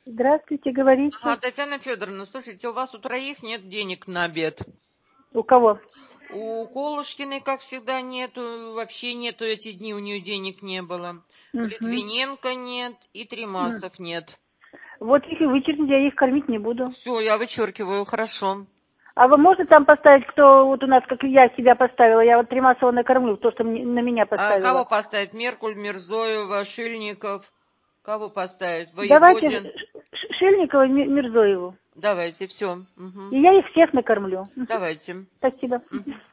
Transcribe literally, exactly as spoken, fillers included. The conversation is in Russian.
Здравствуйте, говорите. Ага, Татьяна Федоровна, слушайте, у вас у троих нет денег на обед. У кого? У Колышкиной, как всегда, нету, вообще нету, эти дни у нее денег не было. У Угу. Литвиненко нет и Тремасов нет. Вот их и вычеркните, я их кормить не буду. Все, я вычеркиваю, хорошо. А вы можете там поставить, кто вот у нас, как я себя поставила, я вот Тремасова накормлю, то, что мне- на меня А кого поставила. поставить? Меркуль, Мирзоева, Шильников? Кого поставить? Давайте Воеводин? Ш- Ш- Шельникова и Ми- Мирзоеву. Давайте, все. И я их всех накормлю. Давайте. Спасибо. Мгм.